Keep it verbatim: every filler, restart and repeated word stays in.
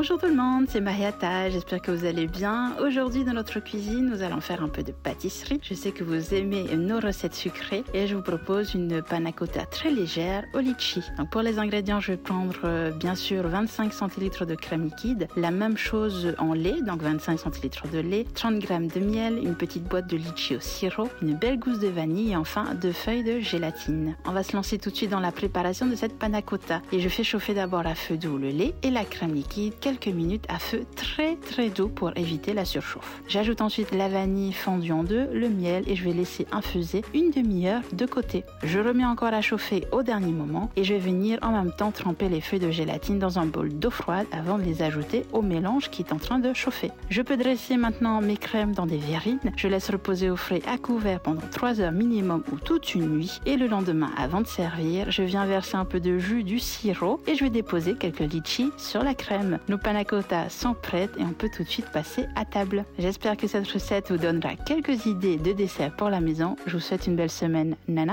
Bonjour tout le monde, c'est Mariata, j'espère que vous allez bien. Aujourd'hui dans notre cuisine, nous allons faire un peu de pâtisserie. Je sais que vous aimez nos recettes sucrées et je vous propose une panna cotta très légère au litchi. Donc pour les ingrédients, je vais prendre euh, bien sûr vingt-cinq centilitres de crème liquide, la même chose en lait, donc vingt-cinq centilitres de lait, trente grammes de miel, une petite boîte de litchi au sirop, une belle gousse de vanille et enfin deux feuilles de gélatine. On va se lancer tout de suite dans la préparation de cette panna cotta et je fais chauffer d'abord à feu doux le lait et la crème liquide quelques minutes à feu très très doux pour éviter la surchauffe. J'ajoute ensuite la vanille fondue en deux, le miel et je vais laisser infuser une demi-heure de côté. Je remets encore à chauffer au dernier moment et je vais venir en même temps tremper les feuilles de gélatine dans un bol d'eau froide avant de les ajouter au mélange qui est en train de chauffer. Je peux dresser maintenant mes crèmes dans des verrines. Je laisse reposer au frais à couvert pendant trois heures minimum ou toute une nuit et le lendemain avant de servir, je viens verser un peu de jus du sirop et je vais déposer quelques litchis sur la crème. Nos panna cotta sont prêtes et on peut tout de suite passer à table. J'espère que cette recette vous donnera quelques idées de dessert pour la maison. Je vous souhaite une belle semaine. Nana.